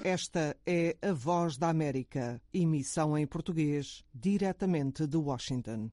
Esta é a Voz da América, emissão em português, diretamente de Washington.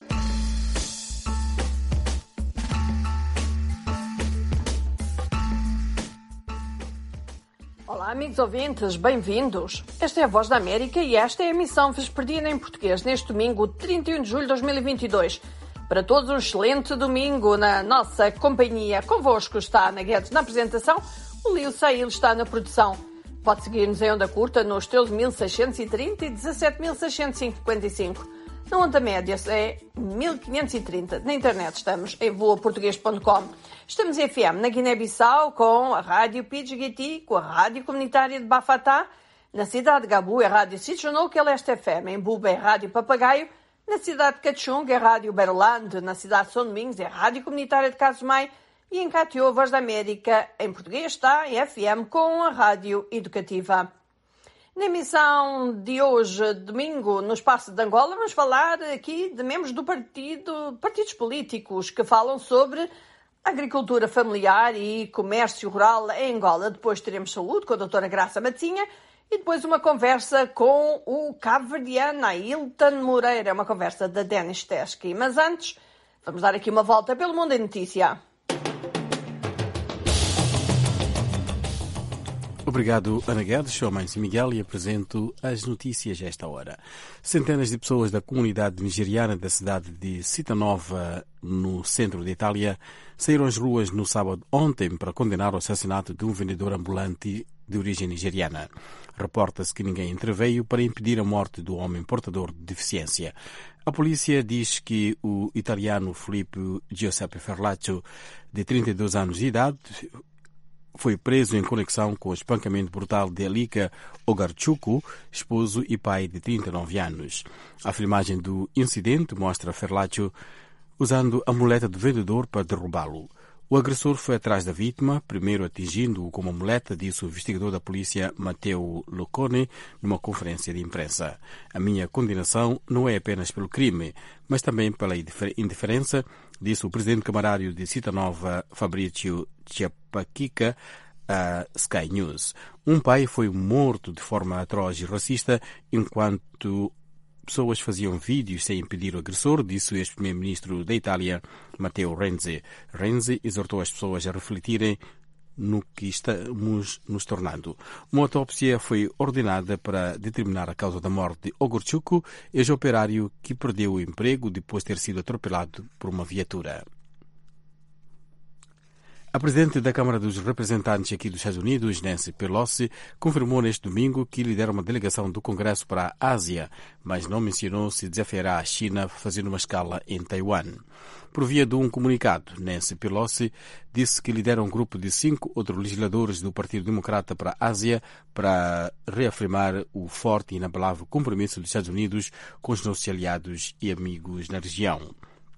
Olá, amigos ouvintes, bem-vindos. Esta é a Voz da América e esta é a emissão vespertina em português neste domingo, 31 de julho de 2022. Para todos, um excelente domingo na nossa companhia. Convosco está Ana Guedes na apresentação, o Lio Sail está na produção. Pode seguir-nos em onda curta nos 13.630 e 17.655. Na onda média é 1530. Na internet estamos em voaportuguês.com. Estamos em FM na Guiné-Bissau com a Rádio Pidgiti, com a Rádio Comunitária de Bafatá. Na cidade de Gabu é a Rádio Sitjonou, que é Leste FM. Em Buba é a Rádio Papagaio. Na cidade de Cachung é a Rádio Berlande. Na cidade de São Domingos é a Rádio Comunitária de Casumai. E em Catió, Voz da América, em português está em FM com a Rádio Educativa. Na emissão de hoje, domingo, no Espaço de Angola, vamos falar aqui de membros do partidos políticos que falam sobre agricultura familiar e comércio rural em Angola. Depois teremos saúde com a doutora Graça Matinha e depois uma conversa com o cabo-verdiano Ailton Moreira, uma conversa da Denis Teski. Mas antes, vamos dar aqui uma volta pelo Mundo em Notícia. Obrigado, Ana Guedes. Chamo-me Miguel e apresento as notícias a esta hora. Centenas de pessoas da comunidade nigeriana da cidade de Città, no centro da Itália, saíram às ruas no sábado ontem para condenar o assassinato de um vendedor ambulante de origem nigeriana. Reporta-se que ninguém interveio para impedir a morte do homem portador de deficiência. A polícia diz que o italiano Filippo Giuseppe Ferlaccio, de 32 anos de idade, foi preso em conexão com o espancamento brutal de Alika Ogarchukwu, esposo e pai de 39 anos. A filmagem do incidente mostra Ferlaccio usando a muleta do vendedor para derrubá-lo. O agressor foi atrás da vítima, primeiro atingindo-o com uma muleta, disse o investigador da polícia Matteo Loccone numa conferência de imprensa. A minha condenação não é apenas pelo crime, mas também pela indiferença, disse o presidente camarário de Città Nova, Fabrizio Ciapaquica, a Sky News. Um pai foi morto de forma atroz e racista enquanto pessoas faziam vídeos sem impedir o agressor, disse o ex-primeiro-ministro da Itália, Matteo Renzi. Renzi exortou as pessoas a refletirem no que estamos nos tornando. Uma autópsia foi ordenada para determinar a causa da morte de Ogarchukwu, ex-operário que perdeu o emprego depois de ter sido atropelado por uma viatura. A presidente da Câmara dos Representantes aqui dos Estados Unidos, Nancy Pelosi, confirmou neste domingo que lidera uma delegação do Congresso para a Ásia, mas não mencionou se desafiará a China fazendo uma escala em Taiwan. Por via de um comunicado, Nancy Pelosi disse que lidera um grupo de 5 outros legisladores do Partido Democrata para a Ásia para reafirmar o forte e inabalável compromisso dos Estados Unidos com os nossos aliados e amigos na região.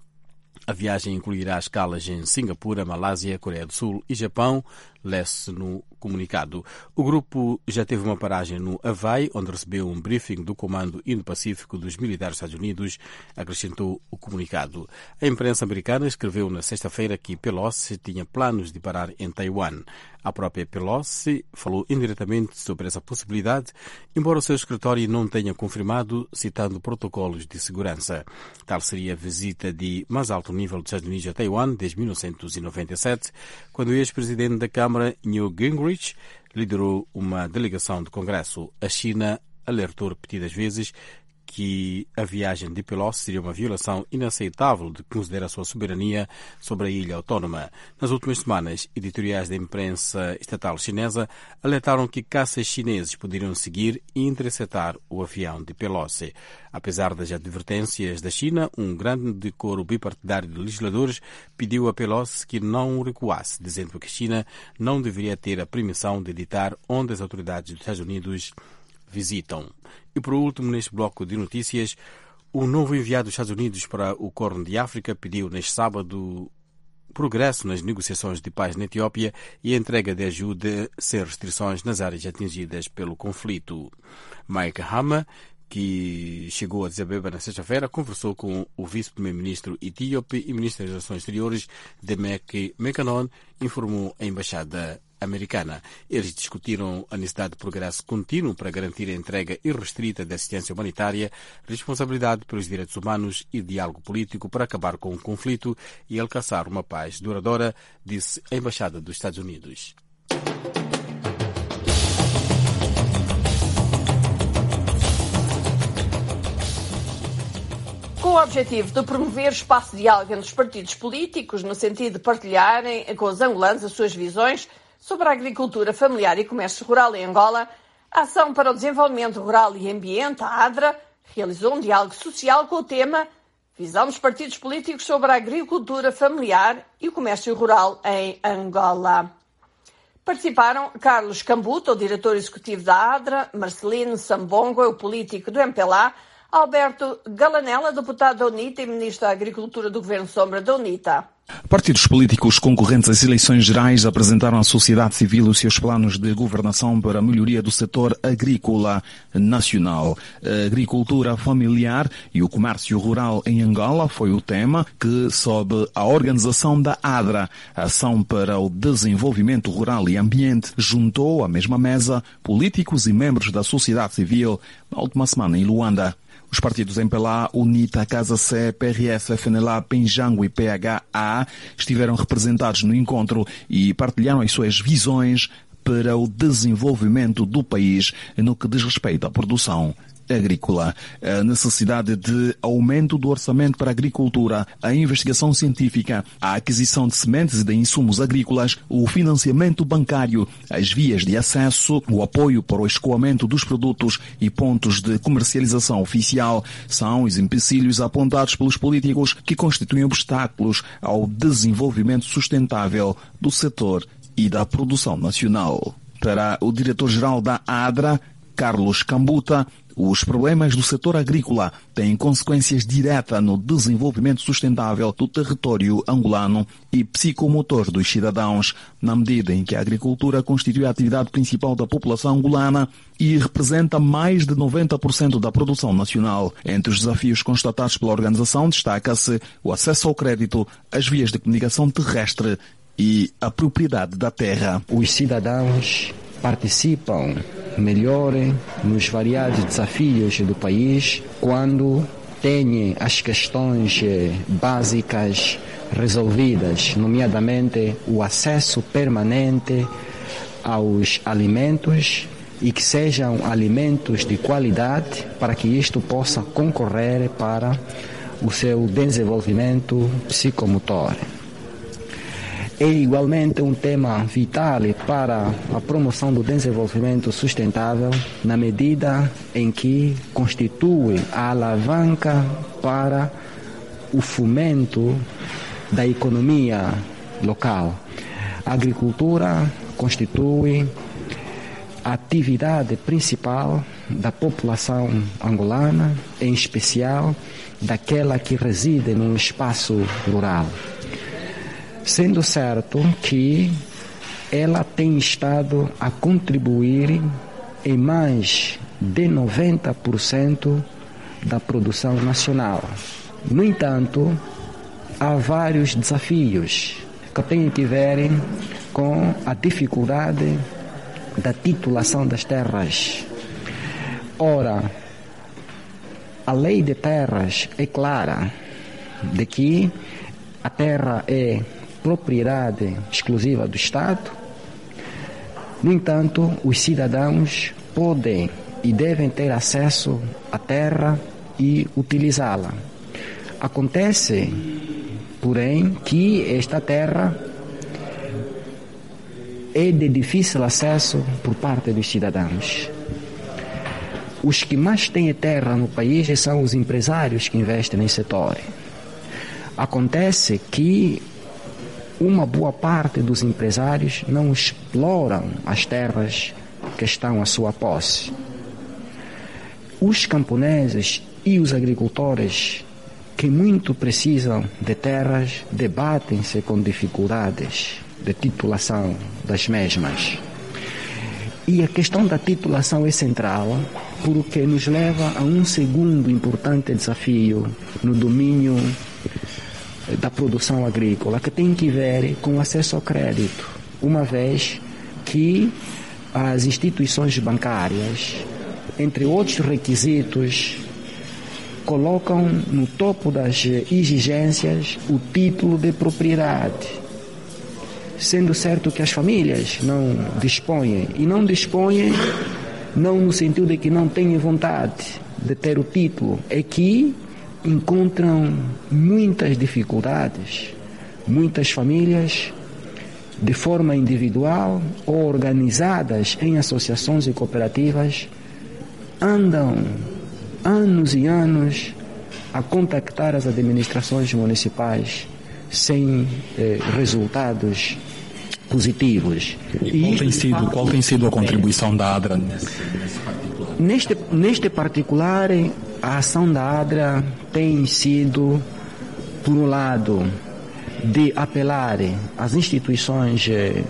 A viagem incluirá escalas em Singapura, Malásia, Coreia do Sul e Japão, lê-se no comunicado. O grupo já teve uma paragem no Havaí, onde recebeu um briefing do Comando Indo-Pacífico dos Militares dos Estados Unidos, acrescentou o comunicado. A imprensa americana escreveu na sexta-feira que Pelosi tinha planos de parar em Taiwan. A própria Pelosi falou indiretamente sobre essa possibilidade, embora o seu escritório não tenha confirmado, citando protocolos de segurança. Tal seria a visita de mais alto nível dos Estados Unidos a Taiwan desde 1997, quando o ex-presidente da Câmara, Newt Gingrich, liderou uma delegação do Congresso. A China alertou repetidas vezes que a viagem de Pelosi seria uma violação inaceitável de que considera a sua soberania sobre a ilha autónoma. Nas últimas semanas, editoriais da imprensa estatal chinesa alertaram que caças chineses poderiam seguir e interceptar o avião de Pelosi. Apesar das advertências da China, um grande coro bipartidário de legisladores pediu a Pelosi que não recuasse, dizendo que a China não deveria ter a permissão de ditar onde as autoridades dos Estados Unidos visitam. E por último, neste bloco de notícias, o novo enviado dos Estados Unidos para o Corno de África pediu neste sábado progresso nas negociações de paz na Etiópia e a entrega de ajuda sem restrições nas áreas atingidas pelo conflito. Mike Hammer, que chegou a Addis Abeba na sexta-feira, conversou com o vice-primeiro-ministro etíope e ministro das Relações Exteriores, Demeke Mekanon, informou a Embaixada americana. Eles discutiram a necessidade de progresso contínuo para garantir a entrega irrestrita de assistência humanitária, responsabilidade pelos direitos humanos e diálogo político para acabar com o conflito e alcançar uma paz duradoura, disse a Embaixada dos Estados Unidos. Com o objetivo de promover espaço de diálogo entre os partidos políticos, no sentido de partilharem com os angolanos as suas visões sobre a agricultura familiar e comércio rural em Angola, a Ação para o Desenvolvimento Rural e Ambiente, a ADRA, realizou um diálogo social com o tema Visão dos partidos políticos sobre a agricultura familiar e o comércio rural em Angola. Participaram Carlos Cambuta, o diretor executivo da ADRA, Marcelino Sambongo, o político do MPLA, Alberto Galanella, deputado da UNITA e ministro da Agricultura do Governo Sombra da UNITA. Partidos políticos concorrentes às eleições gerais apresentaram à sociedade civil os seus planos de governação para a melhoria do setor agrícola nacional. A agricultura familiar e o comércio rural em Angola foi o tema que, sob a organização da ADRA, Ação para o Desenvolvimento Rural e Ambiente, juntou à mesma mesa políticos e membros da sociedade civil na última semana em Luanda. Os partidos MPLA, UNITA, Casa C, PRS, FNLA, Penjango e PHA estiveram representados no encontro e partilharam as suas visões para o desenvolvimento do país no que diz respeito à produção agrícola. A necessidade de aumento do orçamento para a agricultura, a investigação científica, a aquisição de sementes e de insumos agrícolas, o financiamento bancário, as vias de acesso, o apoio para o escoamento dos produtos e pontos de comercialização oficial são os empecilhos apontados pelos políticos que constituem obstáculos ao desenvolvimento sustentável do setor e da produção nacional. Para o diretor-geral da ADRA, Carlos Cambuta, os problemas do setor agrícola têm consequências diretas no desenvolvimento sustentável do território angolano e psicomotor dos cidadãos, na medida em que a agricultura constitui a atividade principal da população angolana e representa mais de 90% da produção nacional. Entre os desafios constatados pela organização destaca-se o acesso ao crédito, as vias de comunicação terrestre e a propriedade da terra. Os cidadãos participam melhor nos variados desafios do país quando têm as questões básicas resolvidas, nomeadamente o acesso permanente aos alimentos e que sejam alimentos de qualidade para que isto possa concorrer para o seu desenvolvimento psicomotor. É igualmente um tema vital para a promoção do desenvolvimento sustentável, na medida em que constitui a alavanca para o fomento da economia local. A agricultura constitui a atividade principal da população angolana, em especial daquela que reside no espaço rural. Sendo certo que ela tem estado a contribuir em mais de 90% da produção nacional. No entanto, há vários desafios que têm que ver com a dificuldade da titulação das terras. Ora, a lei de terras é clara de que a terra é propriedade exclusiva do Estado. No entanto, os cidadãos podem e devem ter acesso à terra e utilizá-la. Acontece, porém, que esta terra é de difícil acesso por parte dos cidadãos. Os que mais têm terra no país são os empresários que investem nesse setor. Acontece que uma boa parte dos empresários não exploram as terras que estão à sua posse. Os camponeses e os agricultores que muito precisam de terras debatem-se com dificuldades de titulação das mesmas. E a questão da titulação é central porque nos leva a um segundo importante desafio no domínio da produção agrícola, que tem que ver com o acesso ao crédito, uma vez que as instituições bancárias, entre outros requisitos, colocam no topo das exigências o título de propriedade, sendo certo que as famílias não dispõem, e não dispõem não no sentido de que não têm vontade de ter o título, é que encontram muitas dificuldades. Muitas famílias, de forma individual ou organizadas em associações e cooperativas, andam anos e anos a contactar as administrações municipais sem resultados positivos. Qual tem sido a contribuição da ADRA nesse particular? Neste particular, a ação da ADRA tem sido, por um lado, de apelar às instituições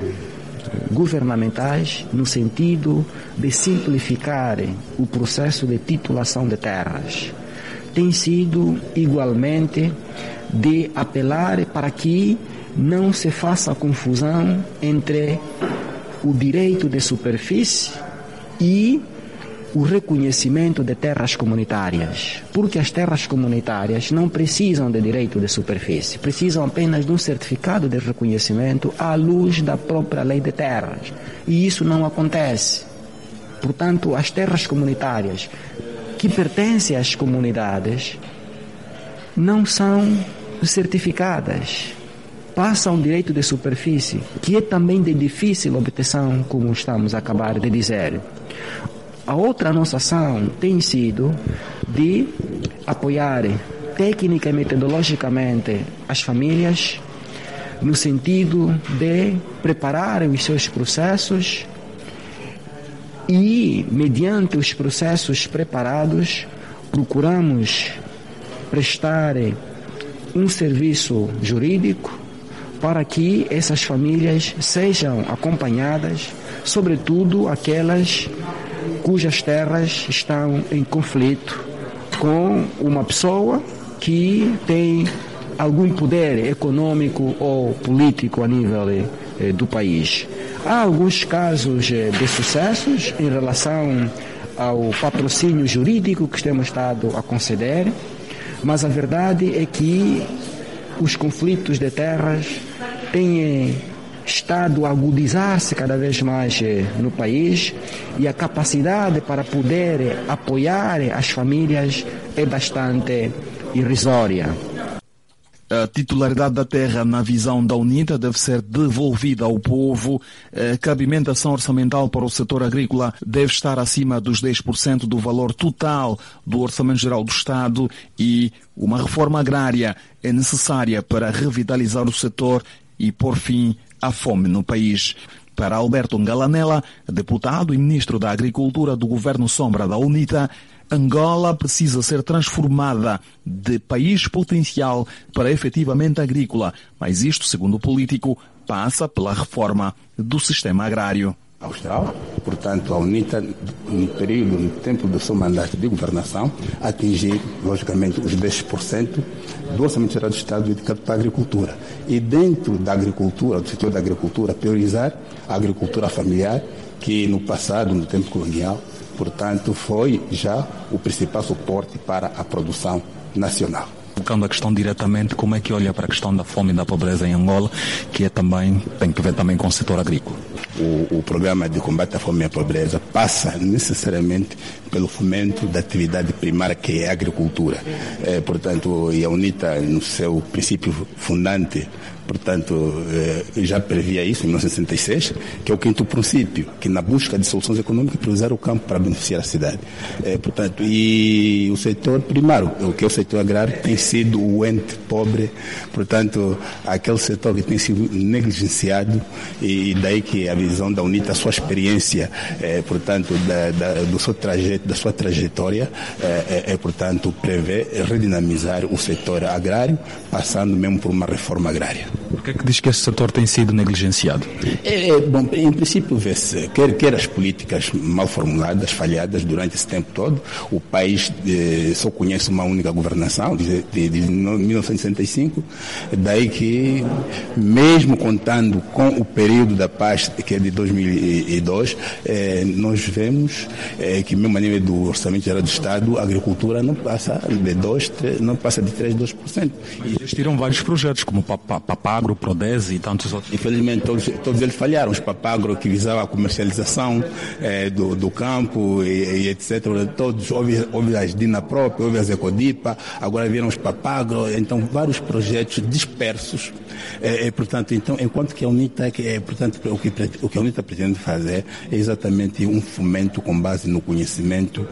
governamentais no sentido de simplificar o processo de titulação de terras. Tem sido, igualmente, de apelar para que não se faça confusão entre o direito de superfície e o reconhecimento de terras comunitárias, porque as terras comunitárias não precisam de direito de superfície, precisam apenas de um certificado de reconhecimento à luz da própria lei de terras, e isso não acontece. Portanto, as terras comunitárias que pertencem às comunidades não são certificadas, passam direito de superfície, que é também de difícil obtenção, como estamos a acabar de dizer. A outra nossa ação tem sido de apoiar técnica e metodologicamente as famílias no sentido de preparar os seus processos e, mediante os processos preparados, procuramos prestar um serviço jurídico para que essas famílias sejam acompanhadas, sobretudo aquelas cujas terras estão em conflito com uma pessoa que tem algum poder econômico ou político a nível do país. Há alguns casos de sucessos em relação ao patrocínio jurídico que temos estado a conceder, mas a verdade é que os conflitos de terras têm estado a agudizar-se cada vez mais no país, e a capacidade para poder apoiar as famílias é bastante irrisória. A titularidade da terra, na visão da UNITA, deve ser devolvida ao povo. A cabimentação orçamental para o setor agrícola deve estar acima dos 10% do valor total do Orçamento Geral do Estado, e uma reforma agrária é necessária para revitalizar o setor e pôr fim à fome no país. Para Alberto Ngalanella, deputado e ministro da Agricultura do Governo Sombra da UNITA, Angola precisa ser transformada de país potencial para efetivamente agrícola, mas isto, segundo o político, passa pela reforma do sistema agrário. Austral, portanto, a UNITA, no tempo do seu mandato de governação, atingir, logicamente, os 10% do Orçamento Geral do Estado dedicado para a agricultura. E dentro da agricultura, do setor da agricultura, priorizar a agricultura familiar, que no passado, no tempo colonial, portanto, foi já o principal suporte para a produção nacional. Colocando a questão diretamente, como é que olha para a questão da fome e da pobreza em Angola, que tem que ver também com o setor agrícola? O programa de combate à fome e à pobreza passa necessariamente pelo fomento da atividade primária, que é a agricultura. Portanto, e a UNITA, no seu princípio fundante, portanto, já previa isso em 1966, que é o quinto princípio, que na busca de soluções econômicas priorizar o campo para beneficiar a cidade. Portanto, e o setor primário, o que é o setor agrário, tem sido o ente pobre, portanto, aquele setor que tem sido negligenciado, e daí que a visão da UNITA, a sua experiência, portanto, da sua trajetória, portanto, prevê redinamizar o setor agrário, passando mesmo por uma reforma agrária. Por que é que diz que este setor tem sido negligenciado? Bom, em princípio, vê-se, quer as políticas mal formuladas, falhadas durante esse tempo todo, o país só conhece uma única governação, de 1965, daí que, mesmo contando com o período da paz, que é de 2002, nós vemos que, mesmo a nível do Orçamento Geral do Estado, a agricultura não passa de 3, 2%. E existiram vários projetos, como Papagro, Prodese e tantos outros. Infelizmente, todos eles falharam. Os Papagro, que visavam a comercialização do campo e etc. Todos, houve as Dina própria, houve as Ecodipa, agora viram os Papagro, então vários projetos dispersos. Portanto, então, enquanto que a UNITA, portanto, o que a UNITA pretende fazer é exatamente um fomento com base no conhecimento,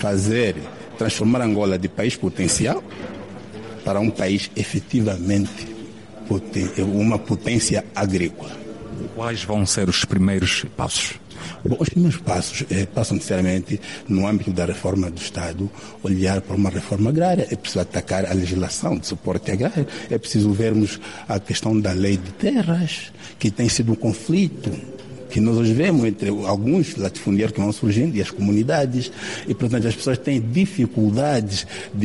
transformar Angola de país potencial para um país efetivamente uma potência agrícola. Quais vão ser os primeiros passos? Bom, os primeiros passos passam necessariamente no âmbito da reforma do Estado, olhar para uma reforma agrária. É preciso atacar a legislação de suporte agrário, é preciso vermos a questão da lei de terras, que tem sido um conflito que nós hoje vemos entre alguns latifundiários que vão surgindo e as comunidades, e portanto as pessoas têm dificuldades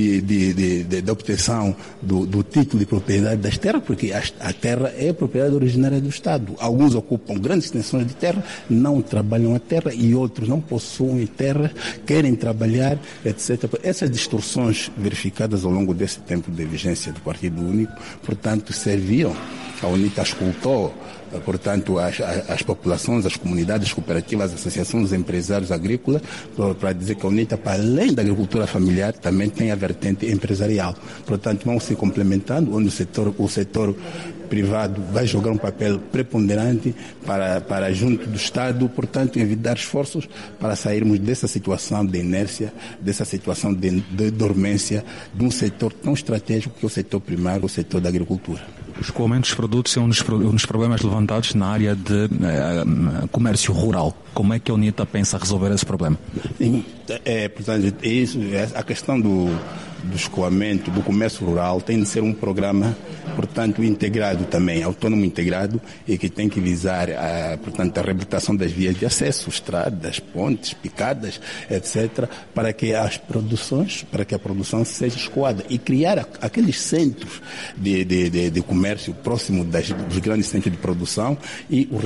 de obtenção do título de propriedade das terras, porque a terra é propriedade originária do Estado. Alguns ocupam grandes extensões de terra, não trabalham a terra, e outros não possuem terra, querem trabalhar, etc. Essas distorções verificadas ao longo desse tempo de vigência do Partido Único, portanto, serviram. A UNITA escutou, portanto, as populações, as comunidades, as cooperativas, as associações, os empresários agrícolas, para dizer que a UNITA, para além da agricultura familiar, também tem a vertente empresarial. Portanto, vão se complementando, onde o setor privado vai jogar um papel preponderante para junto do Estado, portanto, evitar esforços para sairmos dessa situação de inércia, dessa situação de dormência de um setor tão estratégico que é o setor primário, o setor da agricultura. Os escoamentos dos produtos são um dos problemas levantados na área de comércio rural. Como é que a UNITA pensa resolver esse problema? Portanto, a questão do escoamento, do comércio rural, tem de ser um programa, portanto, integrado também, autônomo integrado, e que tem que visar, portanto, a reabilitação das vias de acesso, estradas, pontes, picadas, etc., para que a produção seja escoada e criar aqueles centros de comércio próximo dos grandes centros de produção e o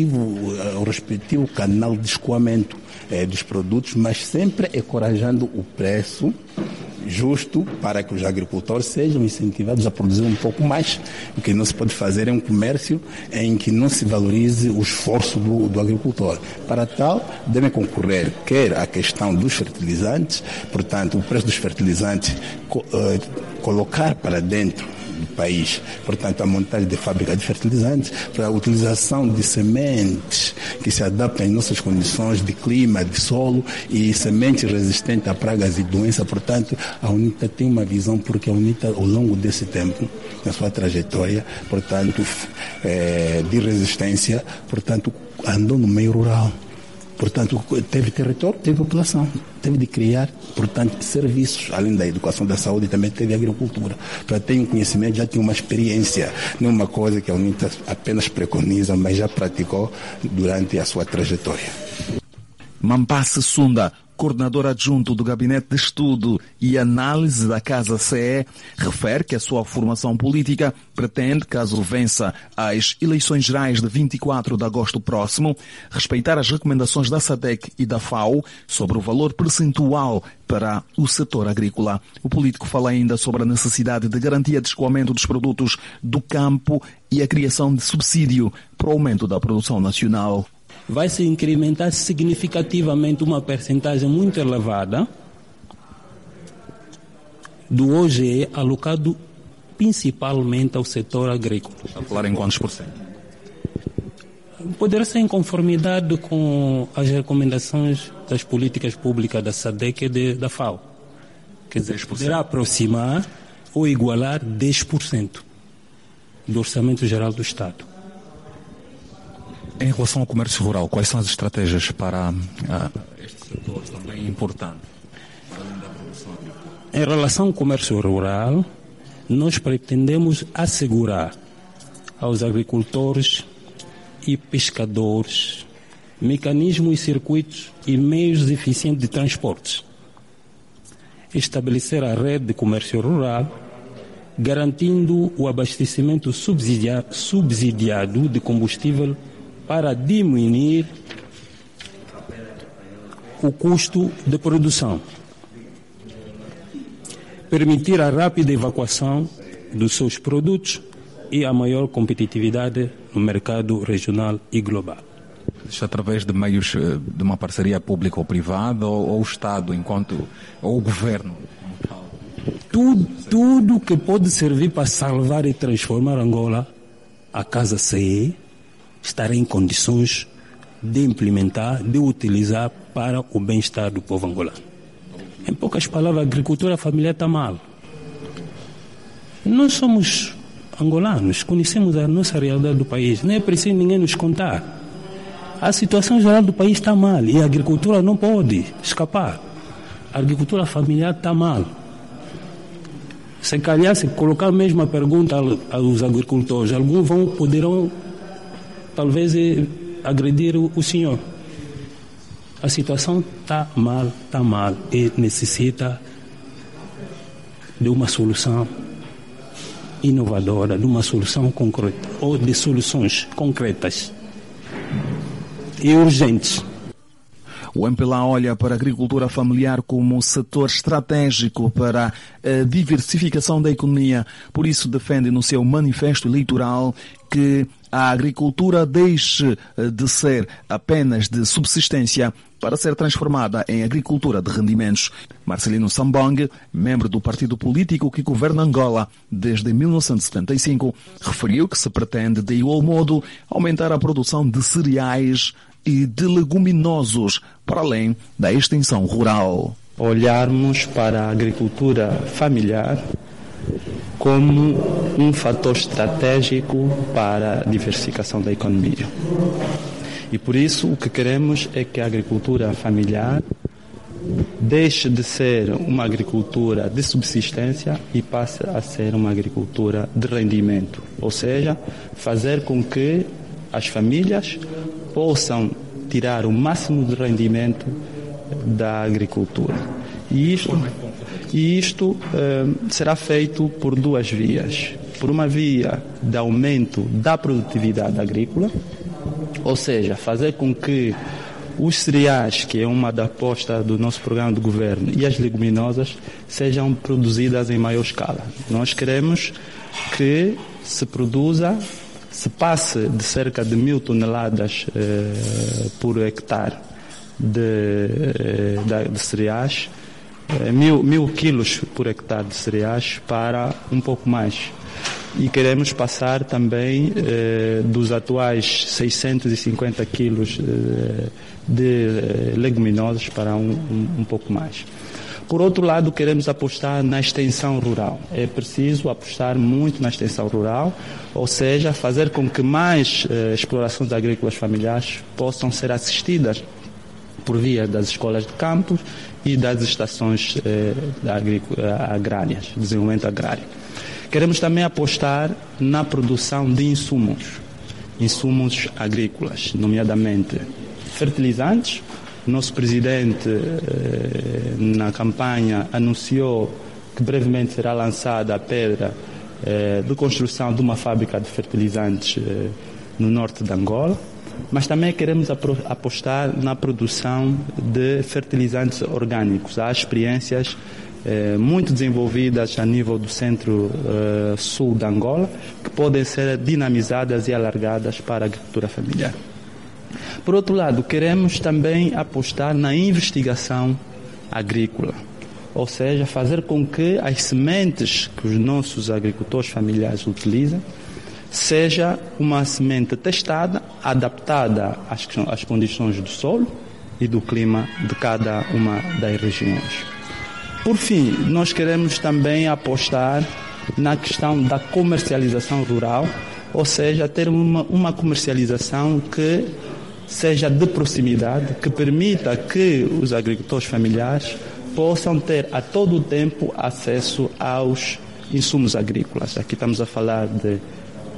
respectivo canal de escoamento dos produtos, mas sempre encorajando o preço justo para que os agricultores sejam incentivados a produzir um pouco mais. O que não se pode fazer é um comércio em que não se valorize o esforço do agricultor. Para tal, devem concorrer quer a questão dos fertilizantes, portanto, o preço dos fertilizantes colocar para dentro do país, portanto, a montagem de fábrica de fertilizantes, para a utilização de sementes que se adaptam às nossas condições de clima, de solo, e sementes resistentes a pragas e doenças. Portanto, a UNITA tem uma visão, porque a UNITA, ao longo desse tempo, na sua trajetória, portanto, de resistência, portanto, andou no meio rural. Portanto, teve território, teve população, teve de criar, portanto, serviços, além da educação, da saúde, também teve agricultura. Para ter um conhecimento, já tinha uma experiência, não uma coisa que a UNITA apenas preconiza, mas já praticou durante a sua trajetória. Mampasse Sunda, coordenador adjunto do Gabinete de Estudo e Análise da Casa CE, refere que a sua formação política pretende, caso vença as eleições gerais de 24 de agosto próximo, respeitar as recomendações da SADC e da FAO sobre o valor percentual para o setor agrícola. O político fala ainda sobre a necessidade de garantia de escoamento dos produtos do campo e a criação de subsídio para o aumento da produção nacional. Vai se incrementar significativamente uma percentagem muito elevada do OGE alocado principalmente ao setor agrícola. A falar em quantos por cento? Poderá ser em conformidade com as recomendações das políticas públicas da SADC e da FAO. Quer dizer, poderá aproximar ou igualar 10% do Orçamento Geral do Estado. Em relação ao comércio rural, quais são as estratégias para este setor também importante, além da produção agrícola? Em relação ao comércio rural, nós pretendemos assegurar aos agricultores e pescadores, mecanismos e circuitos e meios eficientes de transportes. Estabelecer a rede de comércio rural, garantindo o abastecimento subsidiado de combustível para diminuir o custo de produção. Permitir a rápida evacuação dos seus produtos e a maior competitividade no mercado regional e global. Isto através de meios de uma parceria pública ou privada ou o Estado ou o Governo? Tudo que pode servir para salvar e transformar Angola, a Casa CE estará em condições de implementar, de utilizar para o bem-estar do povo angolano. Em poucas palavras, a agricultura familiar está mal. Nós somos angolanos, conhecemos a nossa realidade do país, não é preciso ninguém nos contar. A situação geral do país está mal e a agricultura não pode escapar. A agricultura familiar está mal. Se calhar, se colocar a mesma pergunta aos agricultores, alguns poderão talvez agredir o senhor. A situação está mal e necessita de uma solução inovadora, de uma solução concreta ou de soluções concretas e urgentes. O MPLA olha para a agricultura familiar como um setor estratégico para a diversificação da economia. Por isso defende no seu manifesto eleitoral que a agricultura deixe de ser apenas de subsistência para ser transformada em agricultura de rendimentos. Marcelino Sambong, membro do partido político que governa Angola desde 1975, referiu que se pretende, de igual modo, aumentar a produção de cereais e de leguminosos, para além da extensão rural. Olharmos para a agricultura familiar como um fator estratégico para a diversificação da economia. E por isso o que queremos é que a agricultura familiar deixe de ser uma agricultura de subsistência e passe a ser uma agricultura de rendimento. Ou seja, fazer com que as famílias possam tirar o máximo de rendimento da agricultura. E isto será feito por duas vias. Por uma via de aumento da produtividade agrícola, ou seja, fazer com que os cereais, que é uma da aposta do nosso programa de governo, e as leguminosas sejam produzidas em maior escala. Nós queremos que se passe de cerca de 1.000 toneladas por hectare de cereais, 1.000 quilos por hectare de cereais para um pouco mais. E queremos passar também dos atuais 650 quilos de leguminosas para um pouco mais. Por outro lado, queremos apostar na extensão rural. É preciso apostar muito na extensão rural, ou seja, fazer com que mais explorações agrícolas familiares possam ser assistidas por via das escolas de campos e das estações agrárias, desenvolvimento agrário. Queremos também apostar na produção de insumos agrícolas, nomeadamente fertilizantes. Nosso presidente, na campanha, anunciou que brevemente será lançada a pedra de construção de uma fábrica de fertilizantes no norte de Angola, mas também queremos apostar na produção de fertilizantes orgânicos. Há experiências muito desenvolvidas a nível do centro-sul de Angola, que podem ser dinamizadas e alargadas para a agricultura familiar. Por outro lado, queremos também apostar na investigação agrícola, ou seja, fazer com que as sementes que os nossos agricultores familiares utilizam seja uma semente testada, adaptada às condições do solo e do clima de cada uma das regiões. Por fim, nós queremos também apostar na questão da comercialização rural, ou seja, ter uma comercialização que seja de proximidade, que permita que os agricultores familiares possam ter a todo o tempo acesso aos insumos agrícolas. Aqui estamos a falar de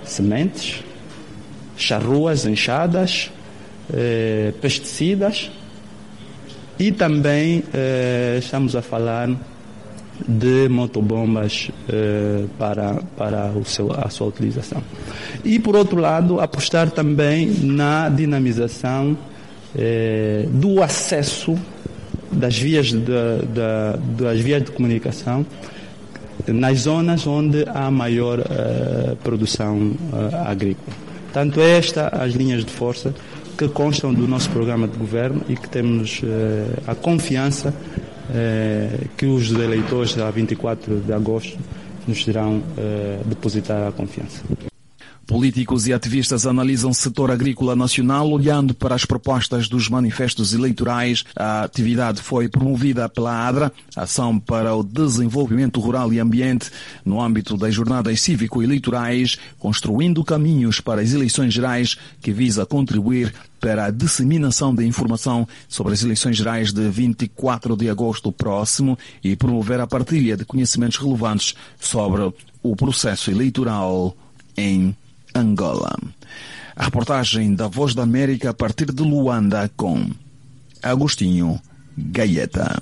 sementes, charruas, enxadas, pesticidas e também estamos a falar de motobombas para a sua utilização. E, por outro lado, apostar também na dinamização do acesso das vias de comunicação nas zonas onde há maior produção agrícola. Tanto as linhas de força que constam do nosso programa de governo e que temos a confiança que os eleitores, a 24 de agosto, nos irão depositar a confiança. Políticos e ativistas analisam o setor agrícola nacional olhando para as propostas dos manifestos eleitorais. A atividade foi promovida pela ADRA, Ação para o Desenvolvimento Rural e Ambiente, no âmbito das jornadas cívico-eleitorais, construindo caminhos para as eleições gerais, que visa contribuir para a disseminação de informação sobre as eleições gerais de 24 de agosto próximo e promover a partilha de conhecimentos relevantes sobre o processo eleitoral em Angola. A reportagem da Voz da América a partir de Luanda com Agostinho Gaeta.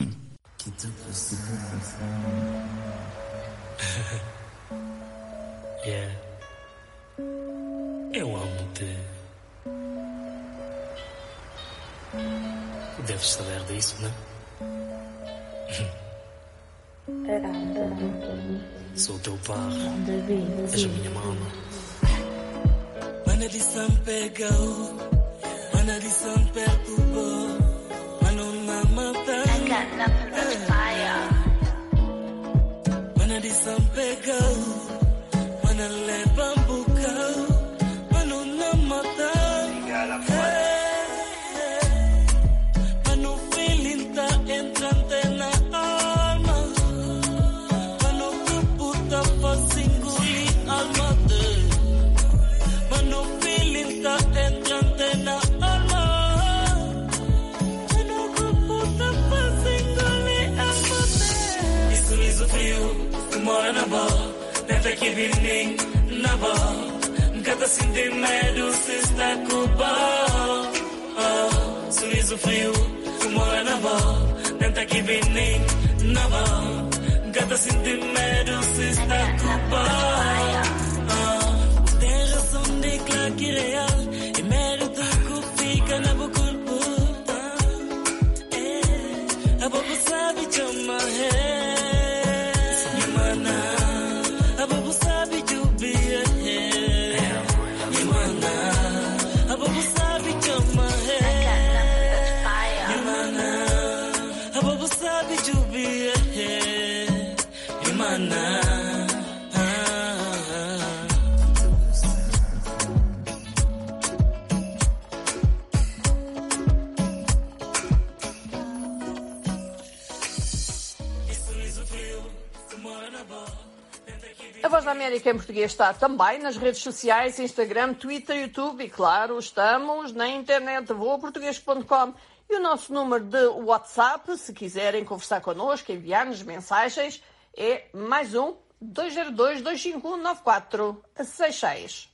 Yeah. Eu amo-te. Deves saber disso, não? Sou teu pai, és a minha mama. Mana di sampai kau, mana di sampai tubuh, mana nama tak. Mana di sampai kau, mana lepas buka, mana nama tak. Mana feeling tak entrante na alma, mana keputa pasinguli alma te. Mano feeling tá entrante na alma. Mano computa fazendo-lhe alma. E sorriso frio que mora na boa, deve que vim na boa. Cada sentimento se está cubado. Sorriso frio que mora na boa, deve que vim na boa. Cada sentimento se está cubado. Que real e mérito que fica na boca corpo. A boca sabe chamar Yamana. A boca sabe jubir Yamana. A boca sabe chamar Yamana. A boca sabe jubir Yamana. A Voz da América em português está também nas redes sociais, Instagram, Twitter, YouTube e, claro, estamos na internet voaportugues.com e o nosso número de WhatsApp, se quiserem conversar connosco, enviar-nos mensagens, é +1 202 251 9466.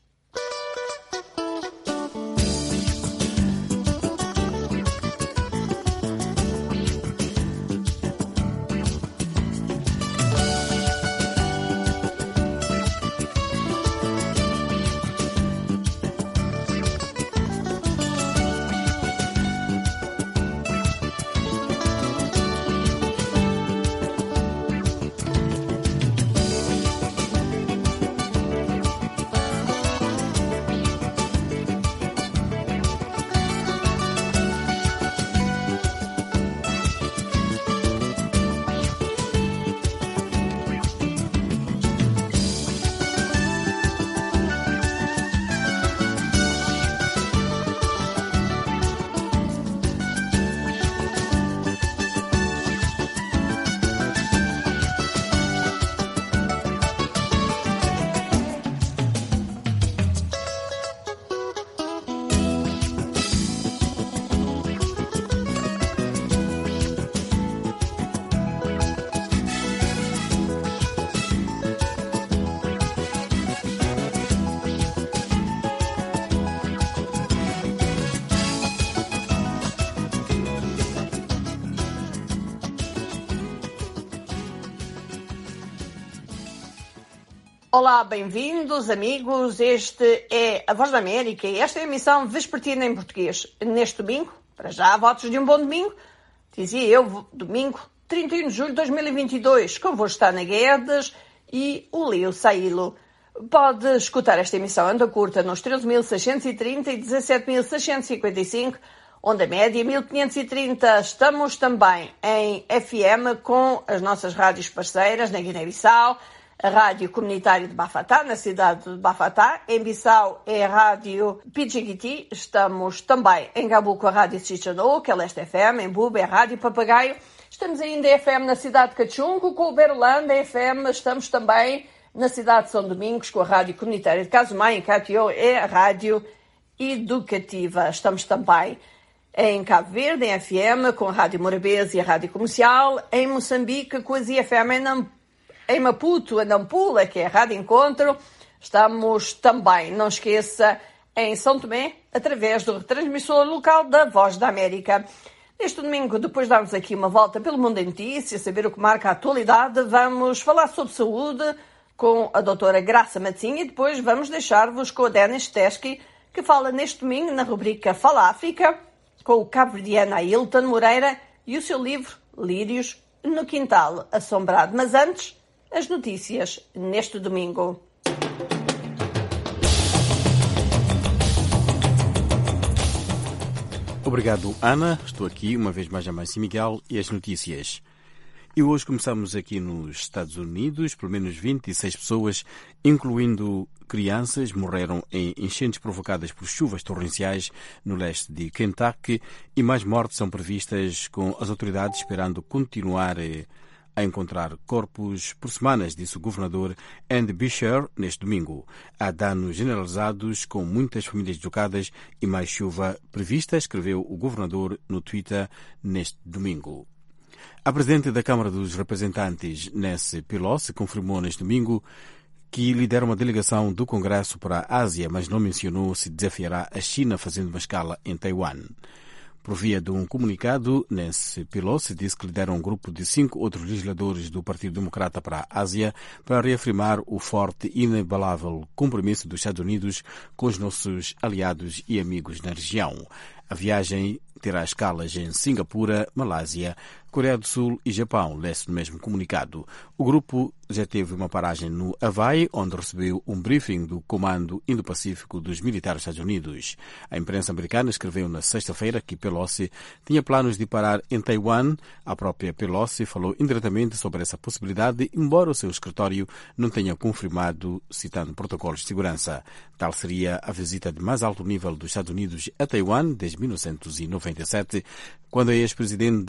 Olá, bem-vindos, amigos. Este é a Voz da América e esta é a emissão vespertina em português. Neste domingo, para já, votos de um bom domingo. Dizia eu, domingo, 31 de julho de 2022. Convosco está na Guedes e o Leo Sailo. Pode escutar esta emissão onda curta nos 13.630 e 17.655, onda média 1530. Estamos também em FM com as nossas rádios parceiras na Guiné-Bissau, a Rádio Comunitária de Bafatá, na cidade de Bafatá. Em Bissau é a Rádio Pidjigiti. Estamos também em Gabu com a Rádio Chichanou, que é Leste FM. Em Buba é a Rádio Papagaio. Estamos ainda em FM na cidade de Cachungo, com o Berlândia FM. Estamos também na cidade de São Domingos com a Rádio Comunitária de Casumai. Em Catió é a Rádio Educativa. Estamos também em Cabo Verde, em FM, com a Rádio Morabeza e a Rádio Comercial. Em Moçambique, com a ZFM em Maputo, a Nampula, que é a Rádio Encontro. Estamos também, não esqueça, em São Tomé, através do retransmissor local da Voz da América. Neste domingo, depois de darmos aqui uma volta pelo mundo da notícia, saber o que marca a atualidade, vamos falar sobre saúde com a doutora Graça Matzinha e depois vamos deixar-vos com a Denis Teski, que fala neste domingo na rubrica Fala África, com o cabo-verdiano Ailton Moreira e o seu livro Lírios no Quintal Assombrado. Mas antes, as notícias neste domingo. Obrigado, Ana. Estou aqui uma vez mais a Mãe Miguel e as notícias. E hoje começamos aqui nos Estados Unidos. Pelo menos 26 pessoas, incluindo crianças, morreram em enchentes provocadas por chuvas torrenciais no leste de Kentucky e mais mortes são previstas, com as autoridades esperando continuar a encontrar corpos por semanas, disse o governador Andy Beshear neste domingo. Há danos generalizados, com muitas famílias deslocadas e mais chuva prevista, escreveu o governador no Twitter neste domingo. A presidente da Câmara dos Representantes, Nancy Pelosi, confirmou neste domingo que lidera uma delegação do Congresso para a Ásia, mas não mencionou se desafiará a China fazendo uma escala em Taiwan. Por via de um comunicado, Nancy Pelosi disse que lidera um grupo de 5 outros legisladores do Partido Democrata para a Ásia para reafirmar o forte e inabalável compromisso dos Estados Unidos com os nossos aliados e amigos na região. A viagem terá escalas em Singapura, Malásia, Coreia do Sul e Japão, lê-se no mesmo comunicado. O grupo já teve uma paragem no Havaí, onde recebeu um briefing do Comando Indo-Pacífico dos Militares dos Estados Unidos. A imprensa americana escreveu na sexta-feira que Pelosi tinha planos de parar em Taiwan. A própria Pelosi falou indiretamente sobre essa possibilidade, embora o seu escritório não tenha confirmado, citando protocolos de segurança. Tal seria a visita de mais alto nível dos Estados Unidos a Taiwan desde 1997, quando o ex-presidente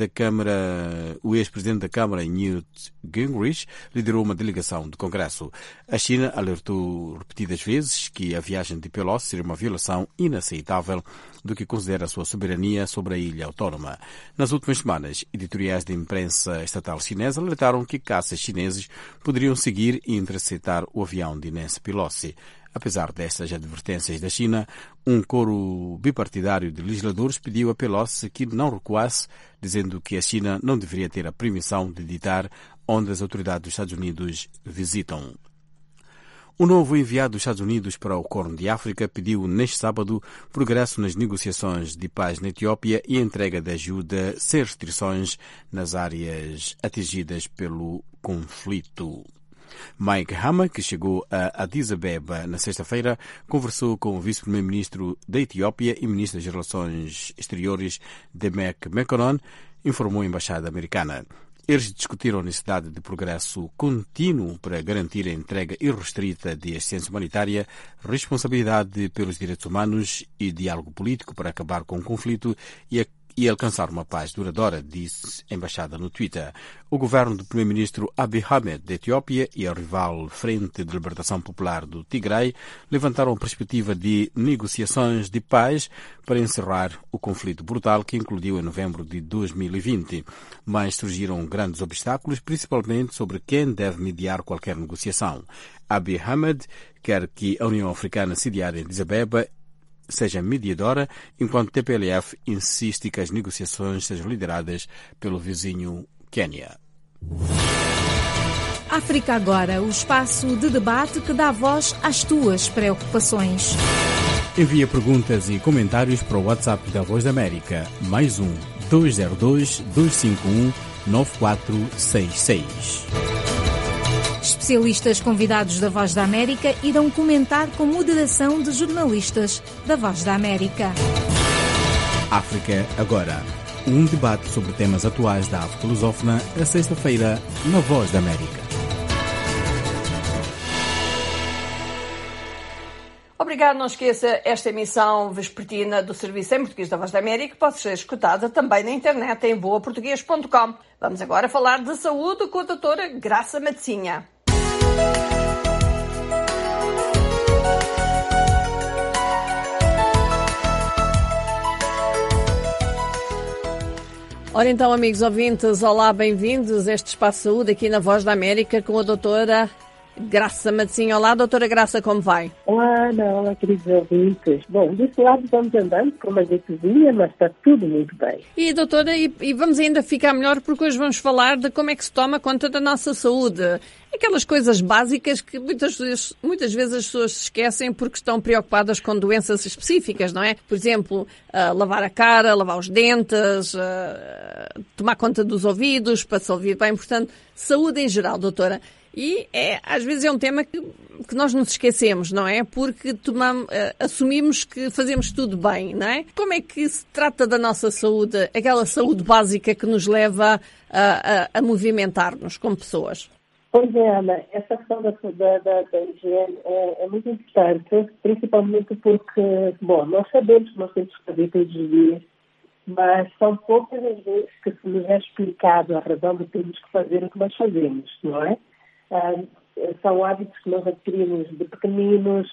da Câmara, Newt Gingrich, liderou uma delegação do Congresso. A China alertou repetidas vezes que a viagem de Pelosi seria uma violação inaceitável do que considera a sua soberania sobre a ilha autónoma. Nas últimas semanas, editoriais da imprensa estatal chinesa alertaram que caças chineses poderiam seguir e interceptar o avião de Nancy Pelosi. Apesar destas advertências da China, um coro bipartidário de legisladores pediu a Pelosi que não recuasse, dizendo que a China não deveria ter a permissão de ditar onde as autoridades dos Estados Unidos visitam. O novo enviado dos Estados Unidos para o Corno de África pediu neste sábado progresso nas negociações de paz na Etiópia e a entrega de ajuda sem restrições nas áreas atingidas pelo conflito. Mike Hammer, que chegou a Addis Abeba na sexta-feira, conversou com o vice-primeiro-ministro da Etiópia e ministro das Relações Exteriores, Demek Mekonnen, informou a embaixada americana. Eles discutiram a necessidade de progresso contínuo para garantir a entrega irrestrita de assistência humanitária, responsabilidade pelos direitos humanos e diálogo político para acabar com o conflito e alcançar uma paz duradoura, disse a embaixada no Twitter. O governo do primeiro-ministro Abiy Ahmed da Etiópia e a rival Frente de Libertação Popular do Tigray levantaram a perspectiva de negociações de paz para encerrar o conflito brutal que eclodiu em novembro de 2020. Mas surgiram grandes obstáculos, principalmente sobre quem deve mediar qualquer negociação. Abiy Ahmed quer que a União Africana sediada em Addis Abeba seja mediadora, enquanto o TPLF insiste que as negociações sejam lideradas pelo vizinho Quênia. África Agora, o espaço de debate que dá voz às tuas preocupações. Envia perguntas e comentários para o WhatsApp da Voz da América, +1 202 251 9466. Especialistas convidados da Voz da América irão comentar com moderação de jornalistas da Voz da América. África Agora, um debate sobre temas atuais da África lusófona, a sexta-feira, na Voz da América. Obrigado, não esqueça, esta emissão vespertina do Serviço em Português da Voz da América pode ser escutada também na internet em boaportuguês.com. Vamos agora falar de saúde com a doutora Graça Matzinha. Ora então, amigos ouvintes, olá, bem-vindos a este Espaço de Saúde aqui na Voz da América com a doutora Graça Matzinha. Olá, doutora Graça, como vai? Olá, queridos ouvintes. Bom, desse lado vamos andando com uma gripezinha, mas está tudo muito bem. E, doutora, e vamos ainda ficar melhor porque hoje vamos falar de como é que se toma conta da nossa saúde. Aquelas coisas básicas que muitas vezes as pessoas se esquecem porque estão preocupadas com doenças específicas, não é? Por exemplo, lavar a cara, lavar os dentes, tomar conta dos ouvidos para se ouvir bem. Portanto, saúde em geral, doutora. E às vezes é um tema que nós nos esquecemos, não é? Porque assumimos que fazemos tudo bem, não é? Como é que se trata da nossa saúde, aquela saúde básica que nos leva a movimentar-nos como pessoas? Pois é, Ana, essa questão da higiene é muito importante, principalmente porque, bom, nós sabemos que nós temos que fazer todos os dias, mas são poucas as vezes que se nos é explicado a razão de termos que fazer o que nós fazemos, não é? São hábitos que nós adquirimos de pequeninos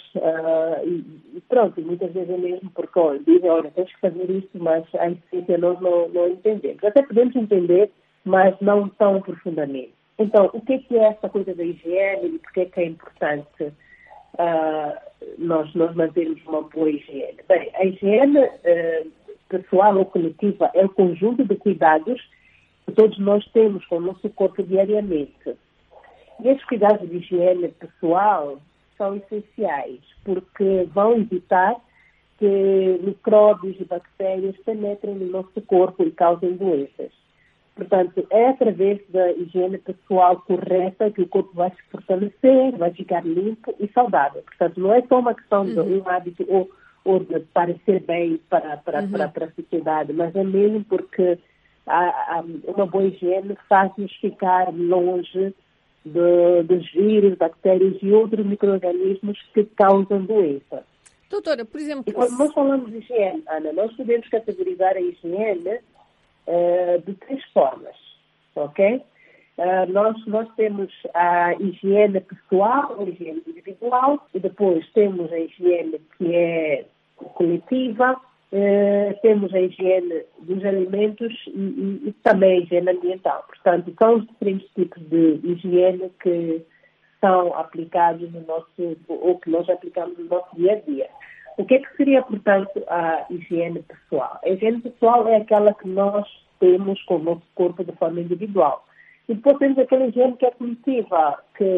e pronto, e muitas vezes é mesmo porque dizem, olha, tens que fazer isto, mas a essência nós não entendemos. Até podemos entender, mas não tão profundamente. Então, o que é essa coisa da higiene e porque é importante nós mantermos uma boa higiene? Bem, a higiene pessoal ou coletiva é o conjunto de cuidados que todos nós temos com o nosso corpo diariamente. E esses cuidados de higiene pessoal são essenciais, porque vão evitar que micróbios e bactérias penetrem no nosso corpo e causem doenças. Portanto, é através da higiene pessoal correta que o corpo vai se fortalecer, vai ficar limpo e saudável. Portanto, não é só uma questão de um hábito ou de parecer bem para a sociedade, mas é mesmo porque uma boa higiene faz-nos ficar longe dos vírus, bactérias e outros micro-organismos que causam doença. Doutora, por exemplo... E quando nós falamos de higiene, Ana, nós podemos categorizar a higiene de 3 formas, ok? Nós temos a higiene pessoal, a higiene individual, e depois temos a higiene que é coletiva, temos a higiene dos alimentos e também a higiene ambiental. Portanto, são os diferentes tipos de higiene que são aplicados ou que nós aplicamos no nosso dia a dia. O que é que seria, portanto, a higiene pessoal? A higiene pessoal é aquela que nós temos com o nosso corpo de forma individual. E depois temos aquela higiene que é coletiva,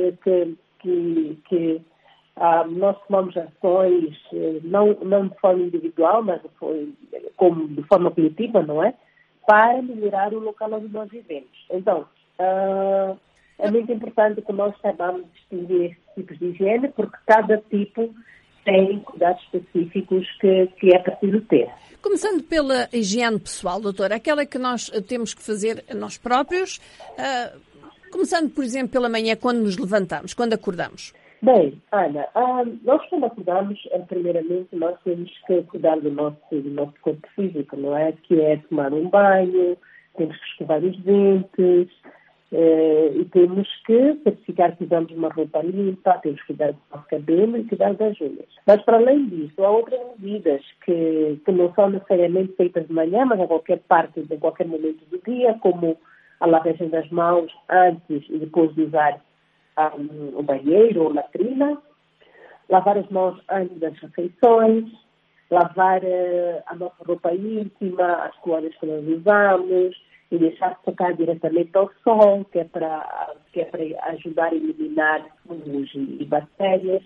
que nós tomamos ações, não de forma individual, mas como de forma coletiva, não é? Para melhorar o local onde nós vivemos. Então, é muito importante que nós saibamos distinguir esses tipos de higiene, porque cada tipo tem cuidados específicos que é preciso ter. Começando pela higiene pessoal, doutora, aquela que nós temos que fazer nós próprios, começando, por exemplo, pela manhã, quando nos levantamos, quando acordamos. Bem, Ana, nós quando acordamos, primeiramente, nós temos que cuidar do nosso corpo físico, não é? Que é tomar um banho, temos que escovar os dentes, e temos que certificar que usamos uma roupa limpa, temos que cuidar do nosso cabelo e cuidar das unhas. Mas, para além disso, há outras medidas que não são necessariamente feitas de manhã, mas a qualquer parte, em qualquer momento do dia, como a lavagem das mãos antes e depois de usar o banheiro ou latrina, lavar as mãos antes das refeições, lavar a nossa roupa íntima, as toalhas que nós usamos, e deixar secar diretamente ao sol, que é para ajudar a eliminar fungos e bactérias.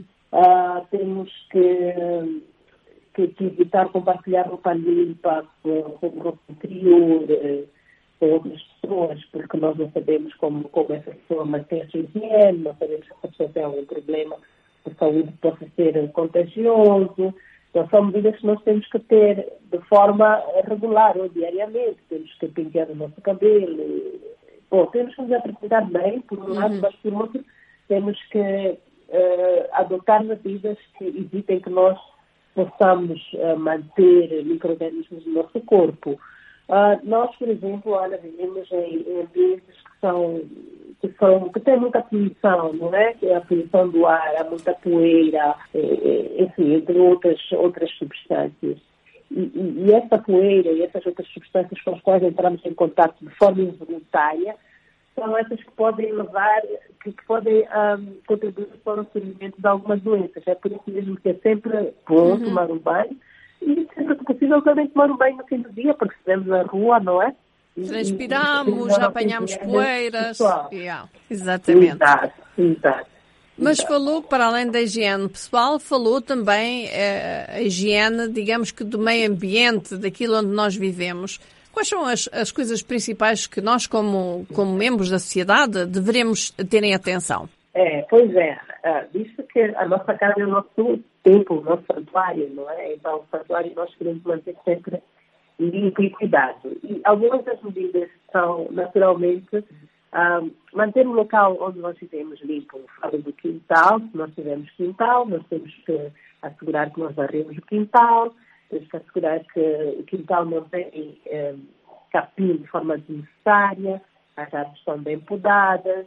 Temos que evitar compartilhar roupa limpa com roupa interior, com outras pessoas, porque nós não sabemos como essa pessoa mantém a sua higiene, não sabemos se essa pessoa tem algum problema de saúde que possa ser contagioso. Então, são medidas que nós temos que ter de forma regular ou diariamente. Temos que pentear o nosso cabelo. Bom, temos que nos apresentar bem, por um lado, mas por outro, temos que adotar medidas que evitem que nós possamos manter micro-organismos no nosso corpo. Nós, por exemplo, Ana, vivemos em ambientes que têm muita poluição, não é? A poluição do ar, há muita poeira, enfim, entre outras substâncias. E essa poeira e essas outras substâncias com as quais entramos em contato de forma involuntária são essas que podem que podem contribuir para o surgimento de algumas doenças. É por isso mesmo que é sempre bom tomar um banho e sempre que possível também tomar um banho no fim do dia, porque se estivermos na rua, não é? Transpiramos, já apanhamos poeiras. Exatamente. Exato. Mas falou, para além da higiene pessoal, falou também a higiene, digamos que do meio ambiente, daquilo onde nós vivemos. Quais são as coisas principais que nós, como membros da sociedade, deveremos ter em atenção? Pois é. Visto que a nossa casa é o nosso templo, o nosso santuário, não é? Então, o santuário nós queremos manter sempre limpo e cuidado. E algumas das medidas são, naturalmente, manter o local onde nós vivemos limpo. Falo do quintal, se nós tivermos quintal, nós temos que assegurar que nós varremos o quintal, temos que assegurar que o quintal não tem capim de forma desnecessária, as árvores estão bem podadas.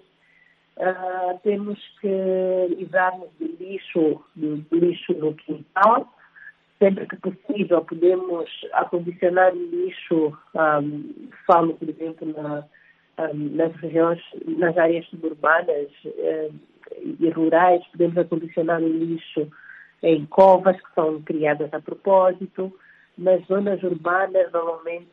Temos que livrarmos de lixo no quintal. Sempre que possível, podemos acondicionar o lixo, falo, por exemplo, nas regiões, nas áreas suburbanas e rurais, podemos acondicionar o lixo em covas que são criadas a propósito. Nas zonas urbanas, normalmente,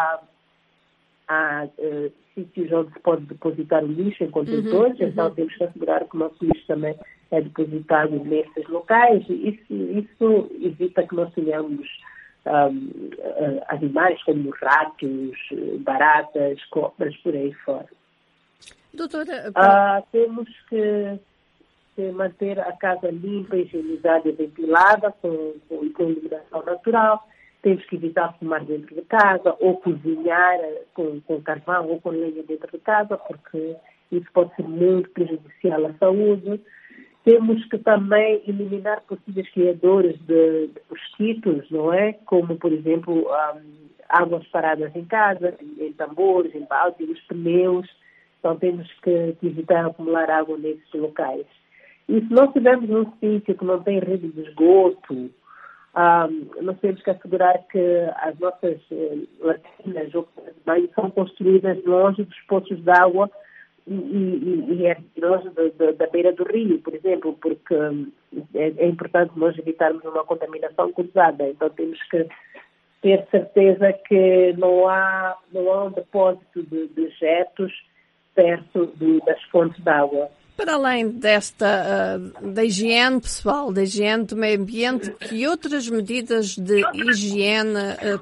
há sítios onde se pode depositar o lixo em contentores, então temos que assegurar que o nosso lixo também é depositado nesses locais. Isso evita que nós tenhamos animais como ratos, baratas, cobras, por aí fora. Doutora, temos que manter a casa limpa, higienizada e ventilada com iluminação natural. Temos que evitar fumar dentro de casa ou cozinhar com carvão ou com lenha dentro de casa, porque isso pode ser muito prejudicial à saúde. Temos que também eliminar possíveis criadores de mosquitos, não é? Como, por exemplo, águas paradas em casa, em tambores, em baldes, pneus. Então, temos que evitar acumular água nesses locais. E se nós tivermos um sítio que não tem rede de esgoto, nós temos que assegurar que as nossas latrinas ou banhos são construídas longe dos poços de água e longe da beira do rio, por exemplo, porque é importante nós evitarmos uma contaminação cruzada. Então temos que ter certeza que não há um depósito de dejetos perto das fontes de água. Para além da higiene pessoal, da higiene do meio ambiente, que outras medidas de higiene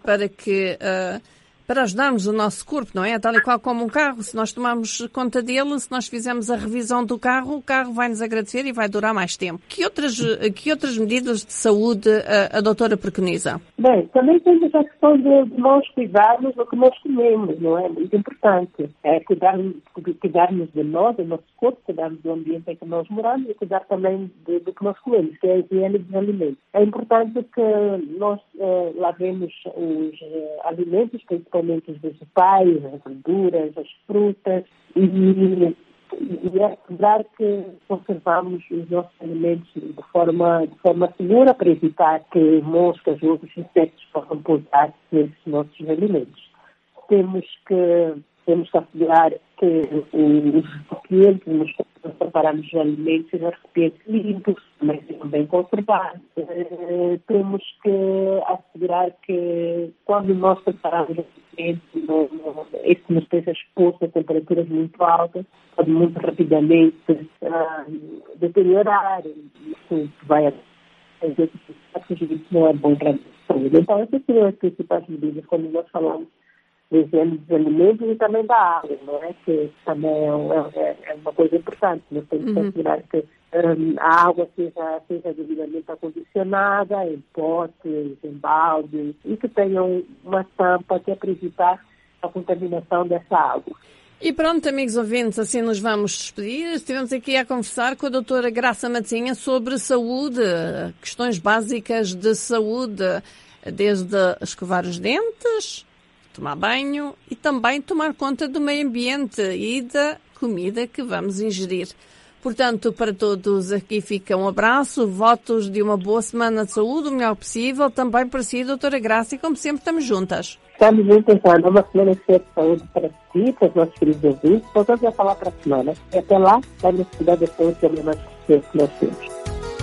para ajudarmos o nosso corpo, não é? Tal e qual como um carro, se nós tomarmos conta dele, se nós fizermos a revisão do carro, o carro vai nos agradecer e vai durar mais tempo. Que outras medidas de saúde a doutora preconiza? Bem, também temos a questão de nós cuidarmos do que nós comemos, não é? Muito importante. É cuidarmos de nós, do nosso corpo, cuidarmos do ambiente em que nós moramos e cuidar também do que nós comemos, que é a higiene dos alimentos. É importante que nós lavemos os alimentos, principalmente os vegetais, as verduras, as frutas, e assegurar que conservamos os nossos alimentos de forma segura para evitar que moscas ou outros insetos possam pousar nesses nossos alimentos. Temos que assegurar que os recipientes nos nós preparamos os alimentos em recipientes limpos, mas bem conservados. Temos que assegurar que quando nós preparamos os alimentos, isso não esteja exposto a temperaturas muito altas, pode muito rapidamente deteriorar. Isso vai fazer que não é bom para a saúde. Então, essas seriam as principais medidas quando nós falamos da higiene dos alimentos e também da água, não é? Que também é uma coisa importante. Nós temos que assegurar que a água seja devidamente acondicionada, em potes, em baldes, e que tenham uma tampa que é para evitar a contaminação dessa água. E pronto, amigos ouvintes, assim nos vamos despedir. Estivemos aqui a conversar com a doutora Graça Matinha sobre saúde, questões básicas de saúde, desde escovar os dentes, tomar banho e também tomar conta do meio ambiente e da comida que vamos ingerir. Portanto, para todos aqui fica um abraço, votos de uma boa semana de saúde, o melhor possível, também para si, doutora Graça, e como sempre estamos juntas. Estamos juntos, então, uma semana cheia de saúde para si, para os nossos queridos ouvintes. Voltamos a falar para a semana. E até lá, vamos cuidar da saúde que é o mais que nós temos.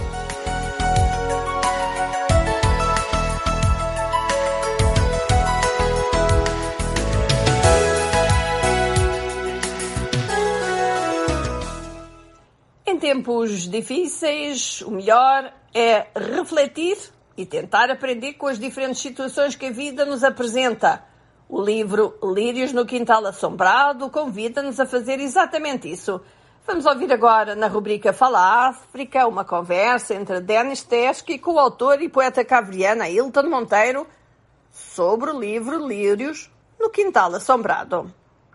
Em tempos difíceis, o melhor é refletir e tentar aprender com as diferentes situações que a vida nos apresenta. O livro Lírios no Quintal Assombrado convida-nos a fazer exatamente isso. Vamos ouvir agora, na rubrica Fala África, uma conversa entre Denis Teske com o autor e poeta cabo-verdiano Ailton Monteiro sobre o livro Lírios no Quintal Assombrado.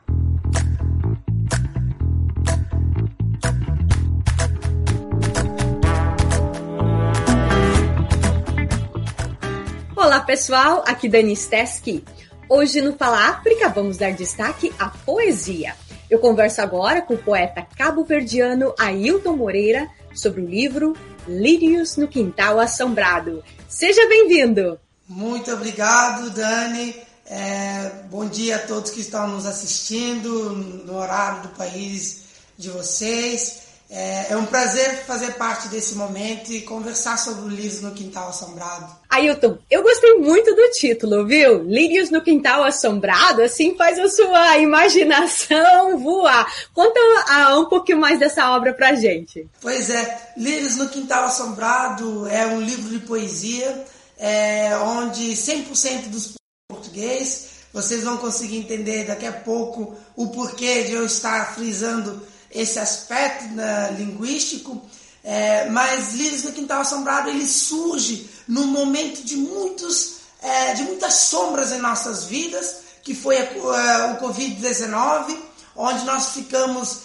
Olá pessoal, aqui Denis Teske. Hoje no Fala África vamos dar destaque à poesia. Eu converso agora com o poeta cabo-verdiano Ailton Moreira sobre o livro Lírios no Quintal Assombrado. Seja bem-vindo! Muito obrigado, Dani. Bom dia a todos que estão nos assistindo no horário do país de vocês. É um prazer fazer parte desse momento e conversar sobre o Lírios no Quintal Assombrado. Ailton, eu gostei muito do título, viu? Lírios no Quintal Assombrado, assim faz a sua imaginação voar. Conta um pouquinho mais dessa obra pra gente. Pois é, Lírios no Quintal Assombrado é um livro de poesia onde 100% dos português, vocês vão conseguir entender daqui a pouco o porquê de eu estar frisando esse aspecto linguístico, mas Lírios no Quintal Assombrado ele surge num momento de muitas sombras em nossas vidas, que foi o Covid-19, onde nós ficamos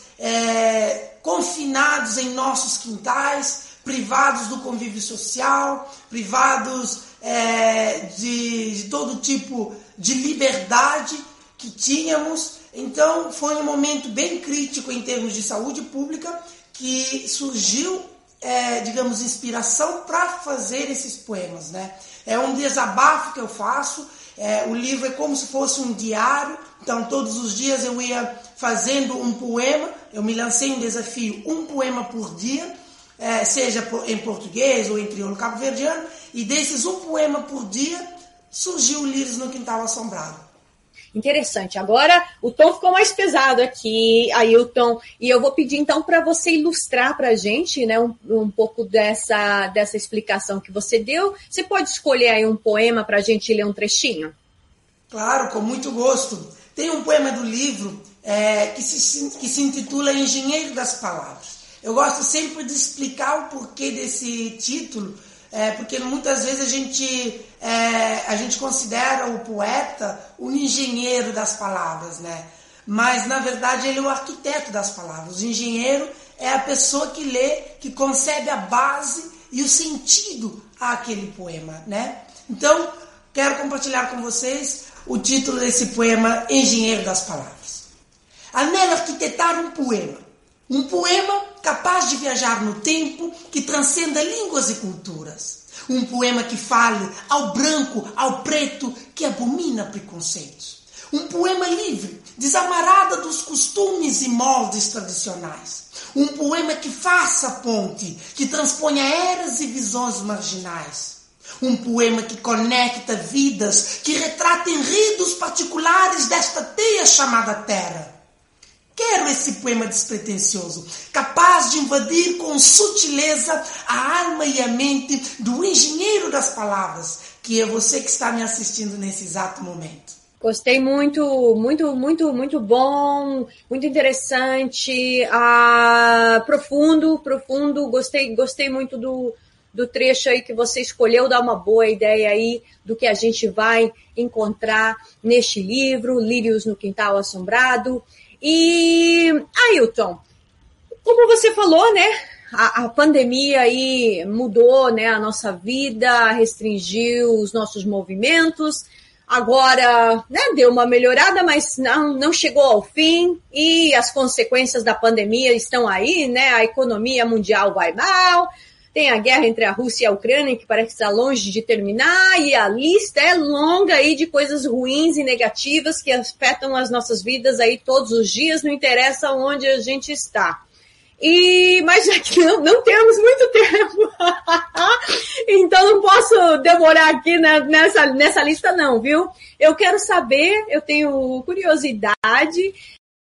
confinados em nossos quintais, privados do convívio social, privados de todo tipo de liberdade que tínhamos. Então, foi um momento bem crítico em termos de saúde pública que surgiu, inspiração para fazer esses poemas, né? É um desabafo que eu faço, o livro é como se fosse um diário, então todos os dias eu ia fazendo um poema, eu me lancei um desafio, um poema por dia, seja em português ou em crioulo cabo-verdiano, e desses um poema por dia surgiu o Lírios no Quintal Assombrado. Interessante. Agora o tom ficou mais pesado aqui, Ailton, e eu vou pedir então para você ilustrar para a gente, né, um pouco dessa explicação que você deu. Você pode escolher aí um poema para a gente ler um trechinho? Claro, com muito gosto. Tem um poema do livro que se intitula Engenheiro das Palavras. Eu gosto sempre de explicar o porquê desse título, porque muitas vezes a gente considera o poeta um engenheiro das palavras, né? Mas, na verdade, ele é o arquiteto das palavras. O engenheiro é a pessoa que lê, que concebe a base e o sentido àquele poema, né? Então, quero compartilhar com vocês o título desse poema, Engenheiro das Palavras. Anelo arquitetar um poema capaz de viajar no tempo, que transcenda línguas e culturas. Um poema que fale ao branco, ao preto, que abomina preconceitos. Um poema livre, desamarada dos costumes e moldes tradicionais. Um poema que faça ponte, que transponha eras e visões marginais. Um poema que conecta vidas, que retrata enredos particulares desta teia chamada Terra. Quero esse poema despretensioso, capaz de invadir com sutileza a alma e a mente do engenheiro das palavras, que é você que está me assistindo nesse exato momento. Gostei muito bom, muito interessante, profundo, gostei muito do trecho aí que você escolheu, dá uma boa ideia aí do que a gente vai encontrar neste livro, Lírios no Quintal Assombrado. E, Ailton, como você falou, né, a pandemia aí mudou, né, a nossa vida, restringiu os nossos movimentos. Agora, né, deu uma melhorada, mas não chegou ao fim e as consequências da pandemia estão aí, né? A economia mundial vai mal, tem a guerra entre a Rússia e a Ucrânia que parece estar longe de terminar e a lista é longa aí de coisas ruins e negativas que afetam as nossas vidas aí todos os dias, não interessa onde a gente está. Mas aqui não temos muito tempo, então não posso demorar aqui nessa lista não, viu? Eu quero saber, eu tenho curiosidade.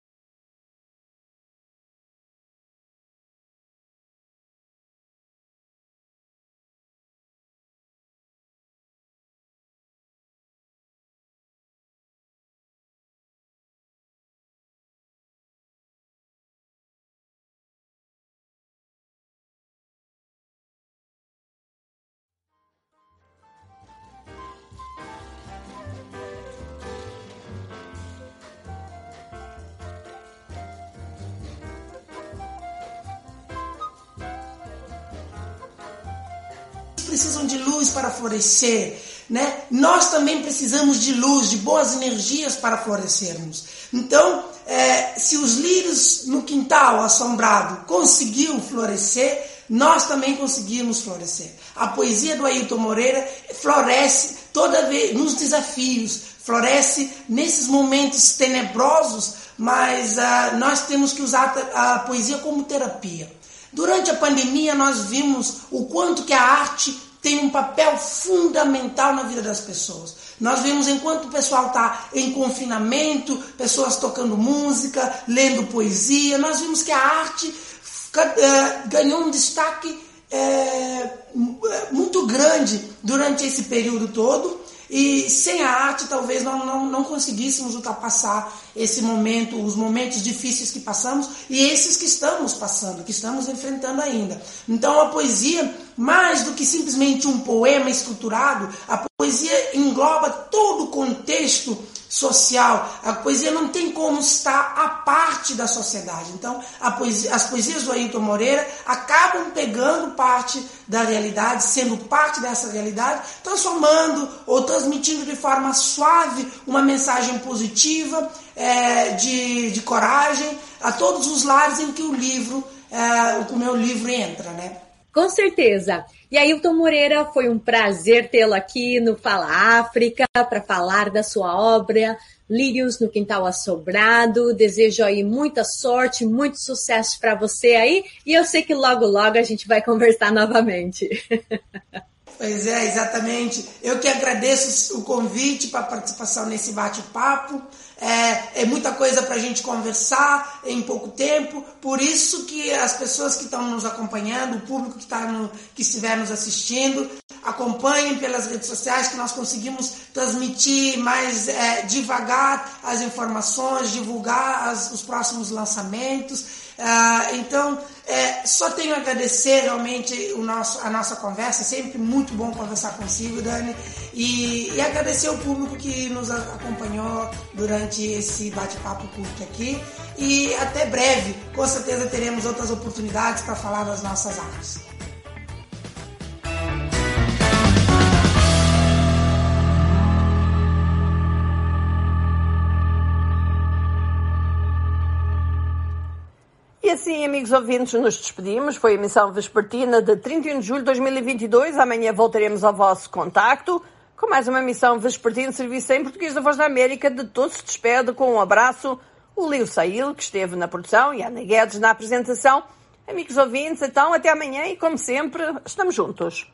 Precisam de luz para florescer, né? Nós também precisamos de luz, de boas energias para florescermos. Então, se os lírios no quintal assombrado conseguiu florescer, nós também conseguimos florescer. A poesia do Ailton Moreira floresce toda vez nos desafios, floresce nesses momentos tenebrosos, mas nós temos que usar a poesia como terapia. Durante a pandemia, nós vimos o quanto que a arte tem um papel fundamental na vida das pessoas. Nós vimos enquanto o pessoal está em confinamento, pessoas tocando música, lendo poesia, nós vimos que a arte ganhou um destaque muito grande durante esse período todo. E sem a arte talvez não conseguíssemos ultrapassar esse momento, os momentos difíceis que passamos e esses que estamos passando, que estamos enfrentando ainda. Então a poesia, mais do que simplesmente um poema estruturado, a poesia engloba todo o contexto social. A poesia não tem como estar à parte da sociedade. Então as poesias do Ailton Moreira acabam pegando parte da realidade, sendo parte dessa realidade, transformando ou transmitindo de forma suave uma mensagem positiva, de coragem a todos os lares em que o meu livro entra, né? Com certeza. E Ailton Moreira, foi um prazer tê-lo aqui no Fala África para falar da sua obra Lírios no Quintal Assombrado. Desejo aí muita sorte, muito sucesso para você aí e eu sei que logo a gente vai conversar novamente. Pois é, exatamente. Eu que agradeço o convite para a participação nesse bate-papo. É muita coisa para a gente conversar em pouco tempo, por isso que as pessoas que estão nos acompanhando, o público que estiver nos assistindo, acompanhem pelas redes sociais que nós conseguimos transmitir mais devagar as informações, divulgar os próximos lançamentos. Então, só tenho a agradecer realmente a nossa conversa, é sempre muito bom conversar consigo, Dani, e agradecer ao público que nos acompanhou durante esse bate-papo curto aqui, e até breve, com certeza teremos outras oportunidades para falar das nossas artes. E assim, amigos ouvintes, nos despedimos. Foi a emissão vespertina de 31 de julho de 2022. Amanhã voltaremos ao vosso contacto com mais uma emissão vespertina de serviço em português da Voz da América. De todos se despede com um abraço o Leo Sail, que esteve na produção, e a Ana Guedes na apresentação. Amigos ouvintes, então até amanhã e como sempre, estamos juntos.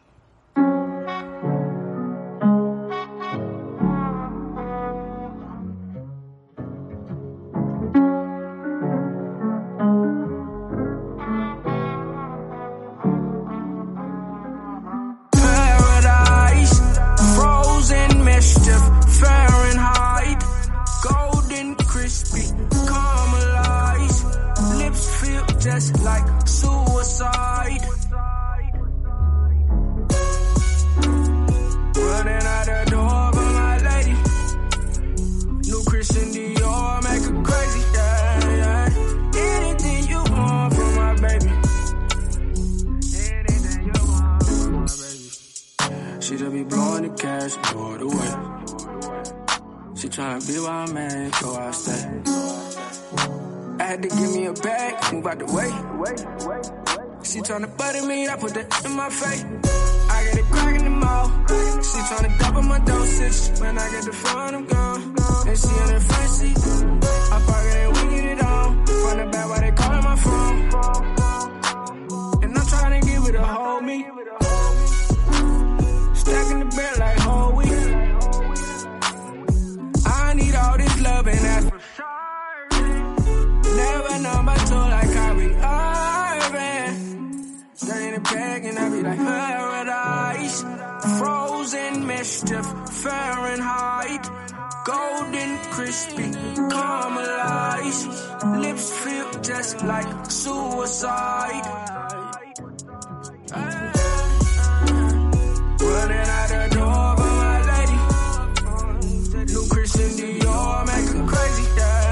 Just like suicide. Running out the door for my lady. New Christian Dior, make her crazy. Yeah, yeah. Anything you want from my baby. Anything you want from my baby. She just be blowing the cash, throw it away. She tryna be my man, so I stay. I had to give me a bag, move out the way. She tryna butter me, I put that in my face. I get it cracking them all. She tryna double my dosage. When I get the front, I'm gone. And she in the front seat. I pocket and we get it on. From the back, why they calling my phone? And I'm tryna give it a whole me. Stacking the bed like whole week. I need all this love and that's for sure. Never number two like Kyrie Irving. Stay in the bag and I be like paradise. Frozen mischief, Fahrenheit. Golden crispy, caramelized. Lips feel just like suicide. Running out the door for my lady. New Christian Dior, make her crazy.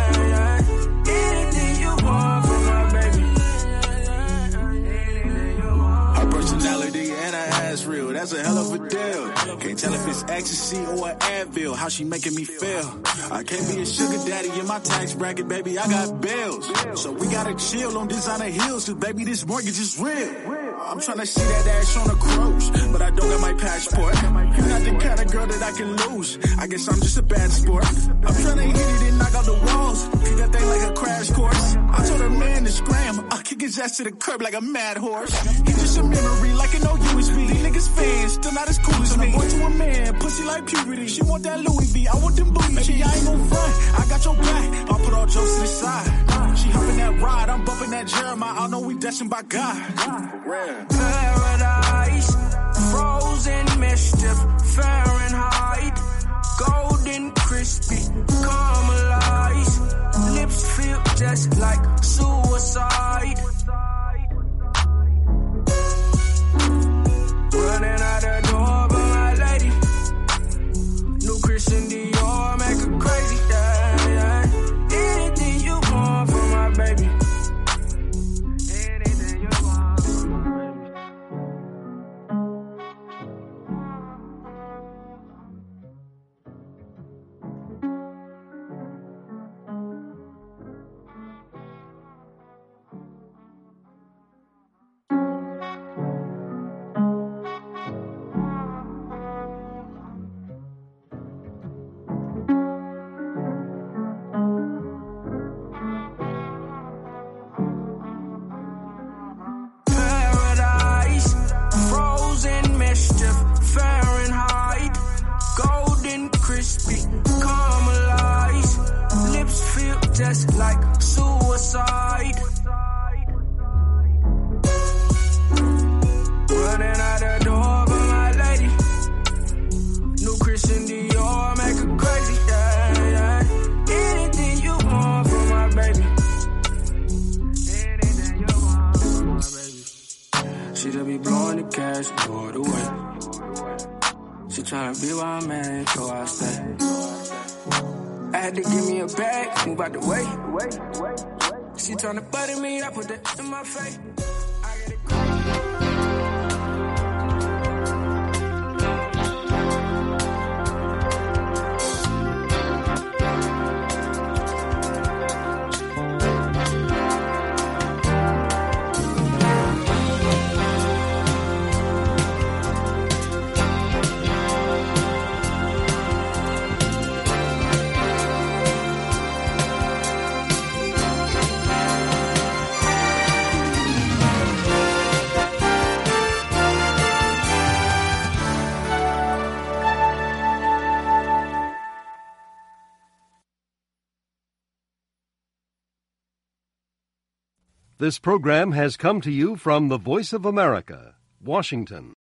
Real. That's a hell of a deal. Can't tell if it's ecstasy or an Advil. How she making me feel. I can't be a sugar daddy in my tax bracket, baby. I got bills. So we gotta chill on designer heels, cause baby, this mortgage is real. I'm tryna see that ass on a cruise, but I don't got my passport. You're not the kind of girl that I can lose. I guess I'm just a bad sport. I'm tryna hit it and knock out the walls. Treat that thing like a crash course. I told her man to scram. I'll kick his ass to the curb like a mad horse. He's just a memory like an old USB. These niggas fans, still not as cool as me. Boy to a man, pussy like puberty. She want that Louis V, I want them booty. Maybe I ain't gon' front, I got your back. I'll put all jokes to the side. She hopping that ride, I'm bumping that Jeremiah. I know we destined by God. Paradise, frozen mischief, Fahrenheit. Golden crispy, caramelized. Lips feel just like suicide. Running out the door for my lady. New Christian Dior, make her crazy. Yeah, yeah. Anything you want from my baby. Anything you want from my baby. Fahrenheit, golden crispy, caramelized. Lips feel just like suicide. Running out the door for my lady. New Christian Dior, make her crazy. Yeah, yeah. Anything you want from my baby. Anything you want from my baby. She just be blowing the cash, throw it away. She tryna be my man, so I stay. I had to give me a bag, move out the way. She tryna butter me, I put that in my face. I get it. This program has come to you from the Voice of America, Washington.